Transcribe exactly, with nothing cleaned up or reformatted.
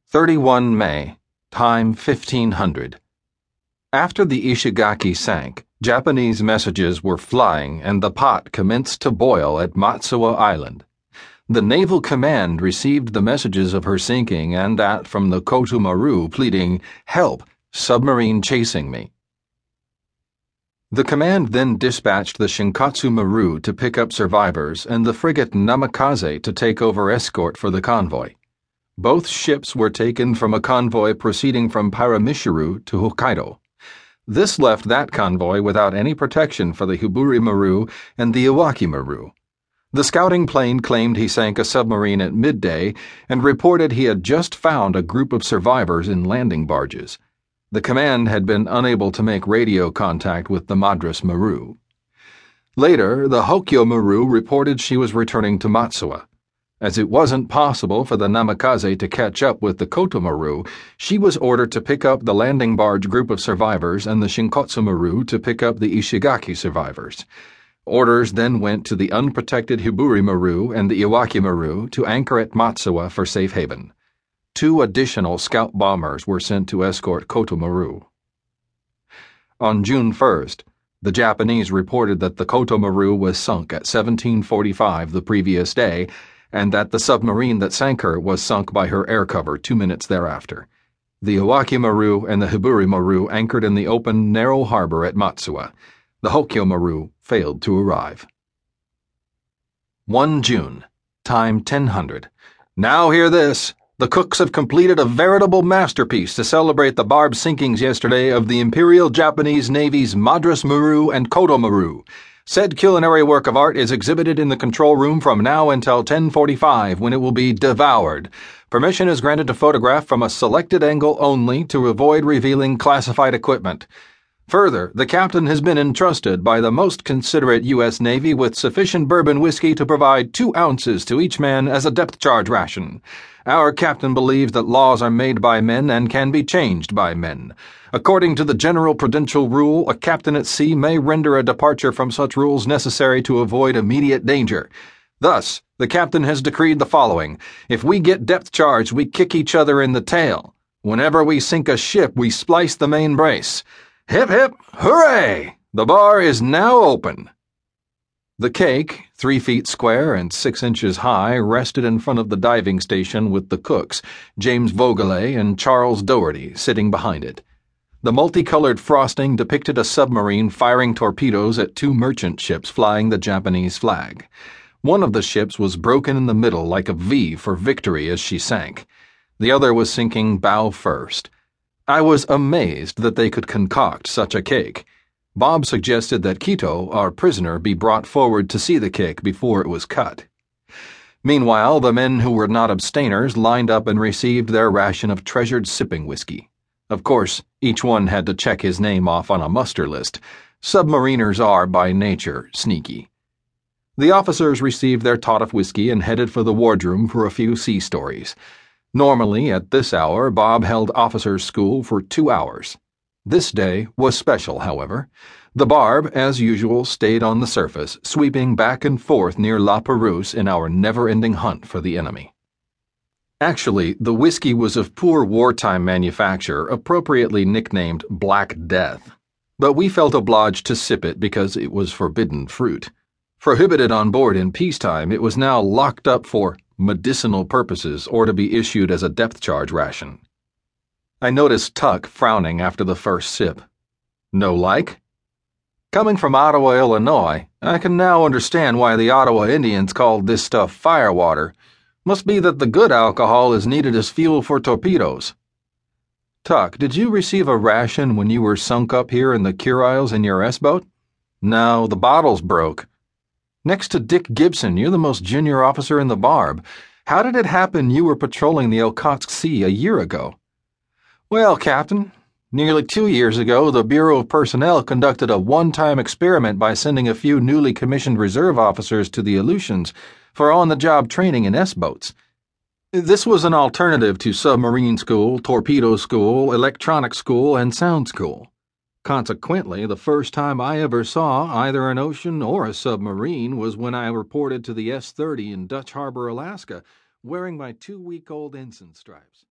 thirty-first May, time fifteen hundred. After the Ishigaki sank, Japanese messages were flying and the pot commenced to boil at Matsuo Island. The Naval Command received the messages of her sinking and that from the Koto Maru pleading, "Help, submarine chasing me." The command then dispatched the Shinkatsu Maru to pick up survivors and the frigate Namikaze to take over escort for the convoy. Both ships were taken from a convoy proceeding from Paramishiru to Hokkaido. This left that convoy without any protection for the Hiburi Maru and the Iwaki Maru. The scouting plane claimed he sank a submarine at midday and reported he had just found a group of survivors in landing barges. The command had been unable to make radio contact with the Madras Maru. Later, the Hokyo Maru reported she was returning to Matsuo. As it wasn't possible for the Namikaze to catch up with the Koto Maru, she was ordered to pick up the landing barge group of survivors and the Shinkatsu Maru to pick up the Ishigaki survivors. Orders then went to the unprotected Hiburi Maru and the Iwaki Maru to anchor at Matsuo for safe haven. Two additional scout bombers were sent to escort Koto Maru. On June first, the Japanese reported that the Koto Maru was sunk at seventeen forty-five the previous day, and that the submarine that sank her was sunk by her air cover two minutes thereafter. The Iwaki Maru and the Hiburi Maru anchored in the open, narrow harbor at Matsuo. The Hokyo Maru failed to arrive. First June, time ten hundred. Now hear this. The cooks have completed a veritable masterpiece to celebrate the barbed sinkings yesterday of the Imperial Japanese Navy's Madras Maru and Koto Maru. Said culinary work of art is exhibited in the control room from now until ten forty-five, when it will be devoured. Permission is granted to photograph from a selected angle only to avoid revealing classified equipment. Further, the captain has been entrusted by the most considerate U S Navy with sufficient bourbon whiskey to provide two ounces to each man as a depth charge ration. Our captain believes that laws are made by men and can be changed by men. According to the general prudential rule, a captain at sea may render a departure from such rules necessary to avoid immediate danger. Thus, the captain has decreed the following. If we get depth charged, we kick each other in the tail. Whenever we sink a ship, we splice the main brace. Hip hip, hooray! The bar is now open. The cake, three feet square and six inches high, rested in front of the diving station with the cooks, James Vogele and Charles Doherty, sitting behind it. The multicolored frosting depicted a submarine firing torpedoes at two merchant ships flying the Japanese flag. One of the ships was broken in the middle like a V for victory as she sank. The other was sinking bow first. I was amazed that they could concoct such a cake. Bob suggested that Kito, our prisoner, be brought forward to see the cake before it was cut. Meanwhile, the men who were not abstainers lined up and received their ration of treasured sipping whiskey. Of course, each one had to check his name off on a muster list. Submariners are, by nature, sneaky. The officers received their tot of whiskey and headed for the wardroom for a few sea stories. Normally, at this hour, Bob held officers' school for two hours. This day was special, however. The Barb, as usual, stayed on the surface, sweeping back and forth near La Perouse in our never-ending hunt for the enemy. Actually, the whiskey was of poor wartime manufacture, appropriately nicknamed Black Death. But we felt obliged to sip it because it was forbidden fruit. Prohibited on board in peacetime, it was now locked up for medicinal purposes or to be issued as a depth charge ration. I noticed Tuck frowning after the first sip. No like? Coming from Ottawa, Illinois, I can now understand why the Ottawa Indians called this stuff firewater. Must be that the good alcohol is needed as fuel for torpedoes. Tuck, did you receive a ration when you were sunk up here in the Kuriles in your S-boat? No, the bottles broke. Next to Dick Gibson, you're the most junior officer in the Barb. How did it happen you were patrolling the Okhotsk Sea a year ago? Well, Captain, nearly two years ago, the Bureau of Personnel conducted a one-time experiment by sending a few newly commissioned reserve officers to the Aleutians for on-the-job training in S-boats. This was an alternative to submarine school, torpedo school, electronic school, and sound school. Consequently, the first time I ever saw either an ocean or a submarine was when I reported to the S thirty in Dutch Harbor, Alaska, wearing my two-week-old ensign stripes.